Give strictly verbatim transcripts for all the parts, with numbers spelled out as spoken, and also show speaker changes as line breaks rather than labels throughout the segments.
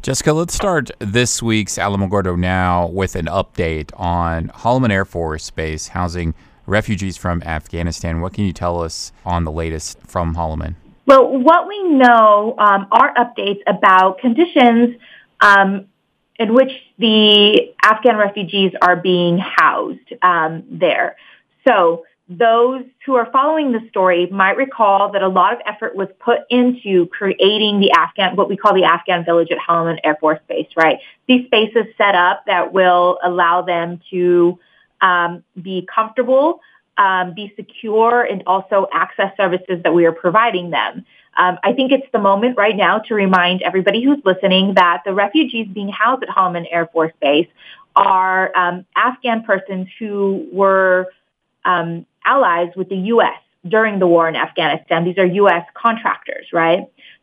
Jessica, let's start this week's Alamogordo Now with an update on Holloman Air Force Base housing refugees from Afghanistan. What can you tell us on the latest from Holloman?
Well, what we know um, are updates about conditions um, in which the Afghan refugees are being housed um, there. So those who are following the story might recall that a lot of effort was put into creating the Afghan, what we call the Afghan village at Holloman Air Force Base, right? These spaces set up that will allow them to um, be comfortable, um, be secure, and also access services that we are providing them. Um, I think it's the moment right now to remind everybody who's listening that the refugees being housed at Holloman Air Force Base are um, Afghan persons who were um, allies with the U S during the war in Afghanistan. These are U S contractors, right?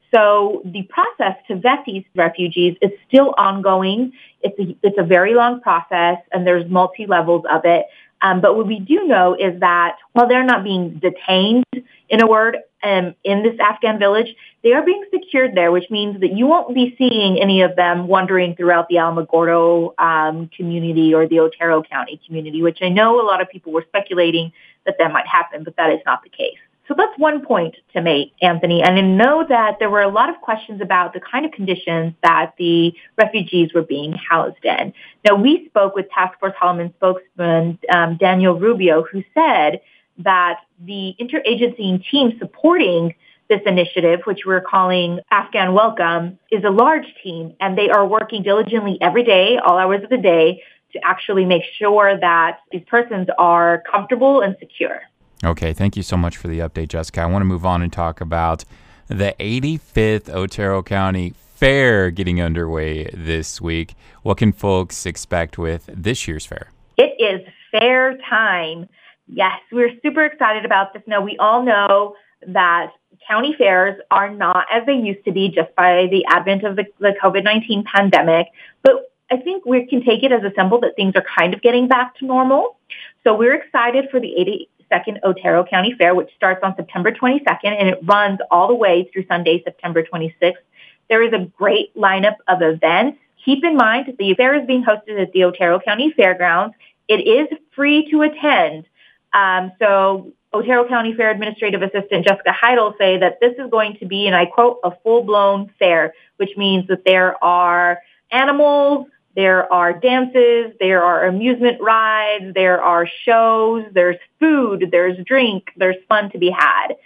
So the process to vet these refugees is still ongoing. It's a, it's a very long process, and there's multi-levels of it. Um, but what we do know is that while they're not being detained, in a word, um, in this Afghan village, they are being secured there, which means that you won't be seeing any of them wandering throughout the Alamogordo um, community or the Otero County community, which I know a lot of people were speculating that that might happen, but that is not the case. So that's one point to make, Anthony. And I know that there were a lot of questions about the kind of conditions that the refugees were being housed in. Now, we spoke with Task Force Holloman spokesman um, Daniel Rubio, who said that the interagency team supporting this initiative, which we're calling Afghan Welcome, is a large team, and they are working diligently every day, all hours of the day, to actually make sure that these persons are comfortable and secure.
Okay, thank you so much for the update, Jessica. I want to move on and talk about the eighty-fifth Otero County Fair getting underway this week. What can folks expect with this year's fair?
It is fair time. Yes, we're super excited about this. Now, we all know that county fairs are not as they used to be just by the advent of the, the COVID nineteen pandemic, but I think we can take it as a symbol that things are kind of getting back to normal. So we're excited for the eighty-second Otero County Fair, which starts on September twenty-second, and it runs all the way through Sunday, September twenty-sixth. There is a great lineup of events. Keep in mind that the fair is being hosted at the Otero County Fairgrounds. It is free to attend. Um, so Otero County Fair Administrative Assistant Jessica Heidel say that this is going to be, and I quote, a full-blown fair, which means that there are animals, there are dances, there are amusement rides, there are shows, there's food, there's drink, there's fun to be had.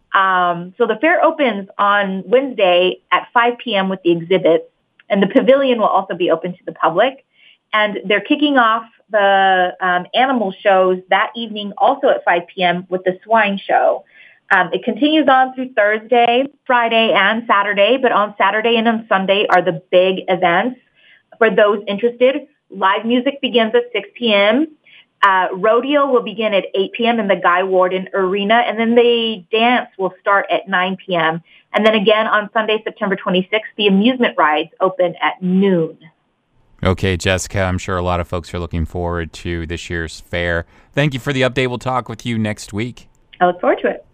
Um, so the fair opens on Wednesday at five p.m. with the exhibits, and the pavilion will also be open to the public. And they're kicking off the um, animal shows that evening also at five p.m. with the swine show. Um, it continues on through Thursday, Friday, and Saturday, but on Saturday and on Sunday are the big events. For those interested, live music begins at six p.m. Uh, rodeo will begin at eight p.m. in the Guy Warden Arena, and then the dance will start at nine p.m. And then again on Sunday, September twenty-sixth, the amusement rides open at noon.
Okay, Jessica, I'm sure a lot of folks are looking forward to this year's fair. Thank you for the update. We'll talk with you next week.
I look forward to it.